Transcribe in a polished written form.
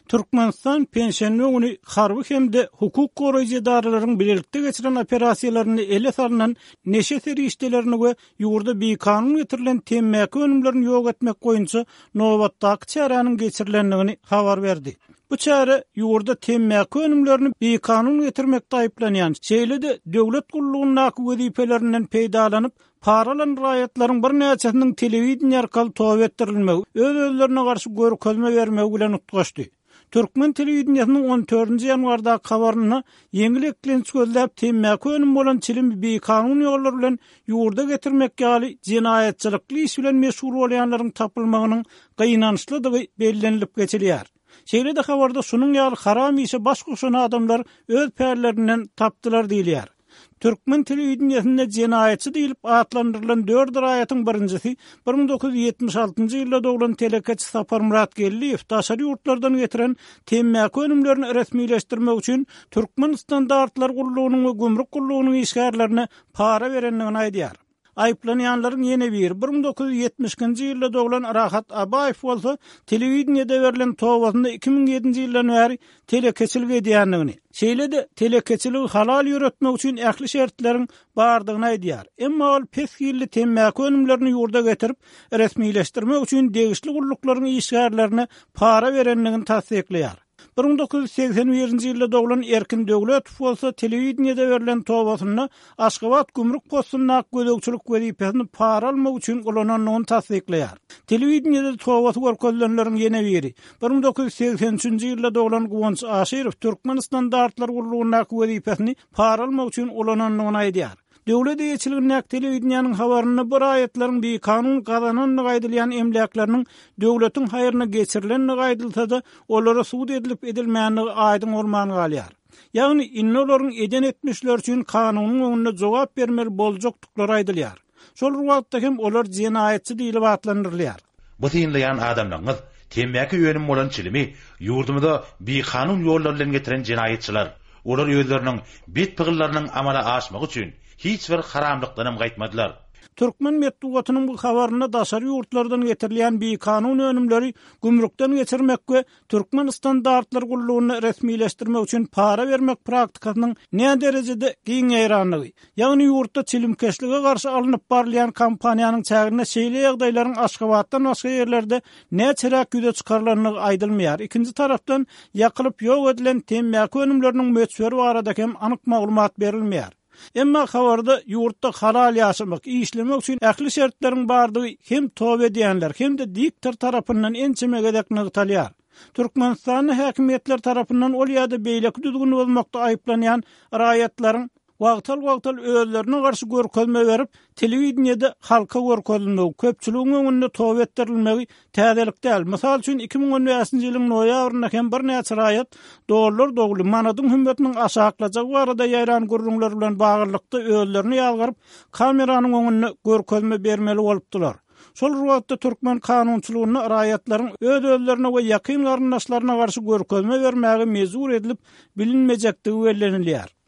Türkmenistan pensioniýany harby hemde hukuk goraýjy idaralaryň birlikde geçiren operasiýalaryny ele salynan neşe serişdelerini we ýurda beýkanun getirilen temmäki önümlerini ýok etmek goýunça nowatdaky çäranyň geçirilendigini habar berdi. Bu çäre ýurda temmäki önümlerini beýkanun getirmekde aýplanýan şeýle-de döwlet gullugynyň wezipelerinden peýdalanyp paralan raýatlaryň bir näçesiniň telewizion arkaly towap etdirilmegi, öz-özlerine garşy görkezme bermegi bilen utgaşdy. Türkmen telewizionynyň 14-nji ýanwardaky habaryna ýeňil eklenç gözläp temmäki önüm bolan çilim beýkanun ýollar bilen ýurda getirmek ýaly jinayetçilikli iş bilen meşgul bolýanlaryň tapylmagynyň gynançlydygy bellenilip geçilýär. Şeýle-de habarda şunuň ýaly haram işe baş goşan adamlar öz pärlerinden tapdylar diýilýär. Türkmen telewizionyny jinayetçi diýilip atlandyrylan 4 raýatyň birincisi 1976-njy ýylda doglan telekeçi Sapar Muratgelliýew daşary ýurtlardan getiren temmäki önümlerini resmileşdirmek üçin Türkmen standartlar gullugynyň we gümrük gullugynyň işgärlerine para berenligini aýdýar. Aýplanýanlaryň ýene biri 1970-nji ýylda doglan Rahat Abaýew bolsa telewizionyda berilen towasyna 2007-nji ýyldan bäri telekeçilik edýändigini, şeýle-de telekeçiligi halal ýöretmek üçin ähli şertleriň bardygyny aýdýar. Emma ol pesgilli temmäki önümlerini ýurda getirip resmileşdirmek üçin degişli gulluklaryň işgärlerine para berenligini tasdikleýär. 1981-nji ýylda doglan Erkin Döwletow bolsa telewizionyda berilen towasyna Aşgabat gümrük postunyna gözegçilik wezipesini para almak üçin ulananyny tasdikleýär. Telewizionyda towasy görkezlenleriň ýene biri 1983-nji ýylda doglan Gowans Aşyrow Türkmen standartlar gullugyna wezipesini para almak üçin ulananyny aýdýar. Döwlet ýetçiliginiň telewizionynyň habaryny bir aýatlaryň beýkanun gazananyny gaýdylýan emlaklarynyň döwletiň haýyryna geçirilenini gaýdylsa da olara suud edilip edilmänligi aýdyň bolmany galýar. Ýagny innolaryň eden etmişler üçin kanunyň öňünde jogap bermeli boljokdyklary aýdylýar. Şol wagtda hem olar jinayetçi diýilip atlandyrylýar. Bu diýilýän adamlaryň temmäki ýönüm bolan çilimi ýurdumyzda beýkanun ýollar bilen getiren jinayetçiler. Olar özleriniň bit pygyllarynyň amala aşmagy üçin hiç bir haramlykdan gaýtmadylar. Türkmen medeniýetiniň bu habaryna daşary ýurtlardan getirilýän beýkanun önümleri gümrükden geçirmek we Türkmen standartlar gullugyny resmileşdirmek üçin para bermek praktikasynyň näme derejede giňeýranlygy, ýagny ýurtda çilimkeşlige garşy alınıp barlayan kampaniýanyň çägine şeýle ýagdaýlaryň Aşgabatdan başga ýerlerde näçerä güde çykarlanlygy aýdylmaýar. Ikinji tarapdan ýakylyp ýok edilen temmäki önümleriniň möçberi barada hem anyk maglumat berilmeýär. Emma habarda ýurtda halal ýaşamak, işlemek üçin ähli şertleriň bardygy hem towap edýänler hem de diktator tarapyndan ençemegedek nygtalýar. Türkmenistan häkimetler tarapyndan ol ýa-da beýleki düzgün bolmakda aýplanýan raýatlaryň wagtal özlerine garşy görkezme berip telewizionyda halka görkezilmegi, köpçüligiň öňünde towap etdirilmegi täzelik däl. Mysal üçin 2015-nji ýylyň noýabrynda hem bir näçe raýat dogrular dogly manadyň hümmetiniň aşaklajagy barada ýaýran gurrunlar bilen bagyrlykda özlerini ýalgyryp kameranyň öňünde görkezme bermeli bolupdylar. Şol wagtda Türkmen kanunçylygyny raýatlaryň öz-özlerine we ýakyn garyndaşlaryna garşy görkezme bermäge mezur edilip bilinmejektigi bellenilýär.